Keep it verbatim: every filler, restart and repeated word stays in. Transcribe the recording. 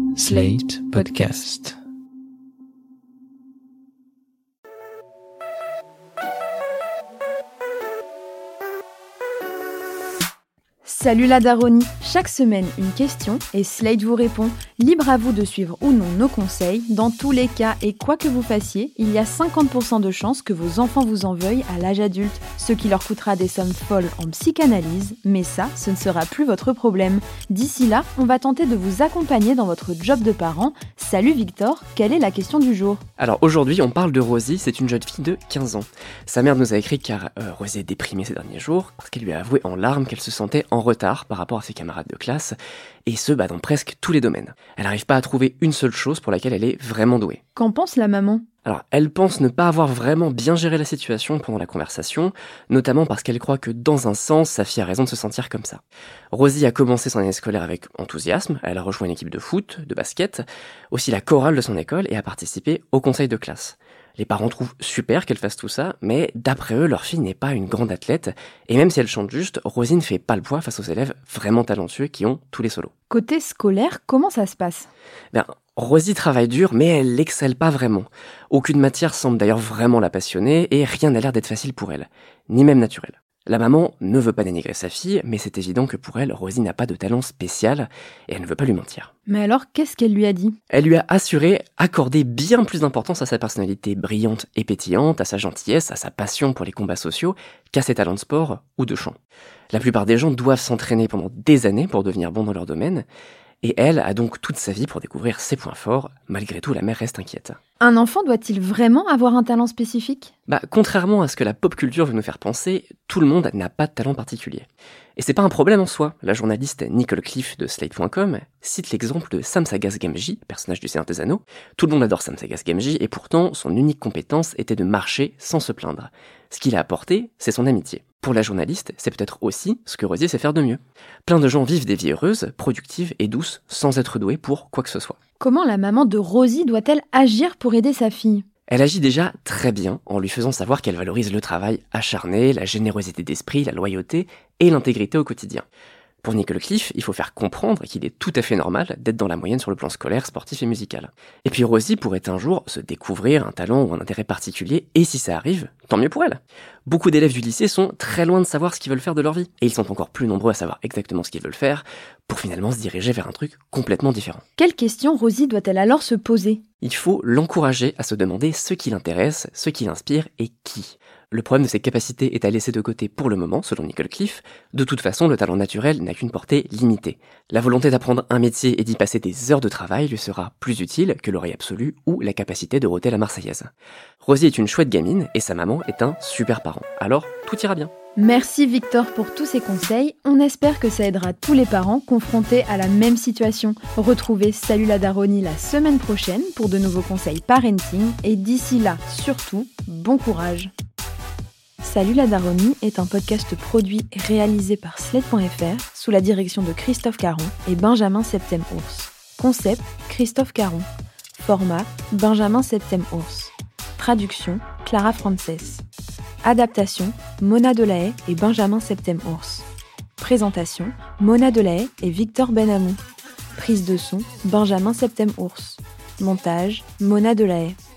Slate Podcast. Salut la daronie. Chaque semaine, une question et Slate vous répond. Libre à vous de suivre ou non nos conseils. Dans tous les cas et quoi que vous fassiez, il y a cinquante pour cent de chances que vos enfants vous en veuillent à l'âge adulte, ce qui leur coûtera des sommes folles en psychanalyse, mais ça, ce ne sera plus votre problème. D'ici là, on va tenter de vous accompagner dans votre job de parent. Salut Victor, quelle est la question du jour ? Alors aujourd'hui, on parle de Rosie, c'est une jeune fille de quinze ans. Sa mère nous a écrit car euh, Rosie est déprimée ces derniers jours, parce qu'elle lui a avoué en larmes qu'elle se sentait en retard par rapport à ses camarades de classe, et ce, bah, dans presque tous les domaines. Elle n'arrive pas à trouver une seule chose pour laquelle elle est vraiment douée. Qu'en pense la maman ? Alors, elle pense ne pas avoir vraiment bien géré la situation pendant la conversation, notamment parce qu'elle croit que dans un sens, sa fille a raison de se sentir comme ça. Rosie a commencé son année scolaire avec enthousiasme, elle a rejoint une équipe de foot, de basket, aussi la chorale de son école et a participé au conseil de classe. Les parents trouvent super qu'elle fasse tout ça, mais d'après eux, leur fille n'est pas une grande athlète, et même si elle chante juste, Rosie ne fait pas le poids face aux élèves vraiment talentueux qui ont tous les solos. Côté scolaire, comment ça se passe ? Ben, Rosie travaille dur, mais elle n'excelle pas vraiment. Aucune matière semble d'ailleurs vraiment la passionner, et rien n'a l'air d'être facile pour elle, ni même naturel. La maman ne veut pas dénigrer sa fille, mais c'est évident que pour elle, Rosie n'a pas de talent spécial, et elle ne veut pas lui mentir. Mais alors, qu'est-ce qu'elle lui a dit ? Elle lui a assuré accorder bien plus d'importance à sa personnalité brillante et pétillante, à sa gentillesse, à sa passion pour les combats sociaux, qu'à ses talents de sport ou de chant. La plupart des gens doivent s'entraîner pendant des années pour devenir bons dans leur domaine, et elle a donc toute sa vie pour découvrir ses points forts. Malgré tout, la mère reste inquiète. Un enfant doit-il vraiment avoir un talent spécifique ? Bah, contrairement à ce que la pop culture veut nous faire penser, tout le monde n'a pas de talent particulier. Et c'est pas un problème en soi. La journaliste Nicole Cliff de Slate point com cite l'exemple de Sam Sagas-Gamgee, personnage du Seigneur des Anneaux. Tout le monde adore Sam Sagas-Gamgee et pourtant, son unique compétence était de marcher sans se plaindre. Ce qu'il a apporté, c'est son amitié. Pour la journaliste, c'est peut-être aussi ce que Rosie sait faire de mieux. Plein de gens vivent des vies heureuses, productives et douces, sans être doués pour quoi que ce soit. Comment la maman de Rosie doit-elle agir pour aider sa fille ? Elle agit déjà très bien en lui faisant savoir qu'elle valorise le travail acharné, la générosité d'esprit, la loyauté et l'intégrité au quotidien. Pour Nicole Cliff, il faut faire comprendre qu'il est tout à fait normal d'être dans la moyenne sur le plan scolaire, sportif et musical. Et puis Rosie pourrait un jour se découvrir un talent ou un intérêt particulier, et si ça arrive, tant mieux pour elle. Beaucoup d'élèves du lycée sont très loin de savoir ce qu'ils veulent faire de leur vie, et ils sont encore plus nombreux à savoir exactement ce qu'ils veulent faire, pour finalement se diriger vers un truc complètement différent. Quelle question Rosie doit-elle alors se poser ? Il faut l'encourager à se demander ce qui l'intéresse, ce qui l'inspire et qui. Le problème de ses capacités est à laisser de côté pour le moment, selon Nicole Cliff. De toute façon, le talent naturel n'a qu'une portée limitée. La volonté d'apprendre un métier et d'y passer des heures de travail lui sera plus utile que l'oreille absolue ou la capacité de rôter la Marseillaise. Rosie est une chouette gamine et sa maman est un super parent. Alors, tout ira bien. Merci Victor pour tous ces conseils. On espère que ça aidera tous les parents confrontés à la même situation. Retrouvez Salut la daronie la semaine prochaine pour de nouveaux conseils parenting. Et d'ici là, surtout, bon courage. Salut la daronie est un podcast produit et réalisé par Slate point F R sous la direction de Christophe Caron et Benjamin Septem-Ours. Concept, Christophe Caron. Format, Benjamin Septem-Ours. Traduction, Clara Frances. Adaptation, Mona Delahaye et Benjamin Septem-Ours. Présentation, Mona Delahaye et Victor Benhamou. Prise de son, Benjamin Septem-Ours. Montage, Mona Delahaye.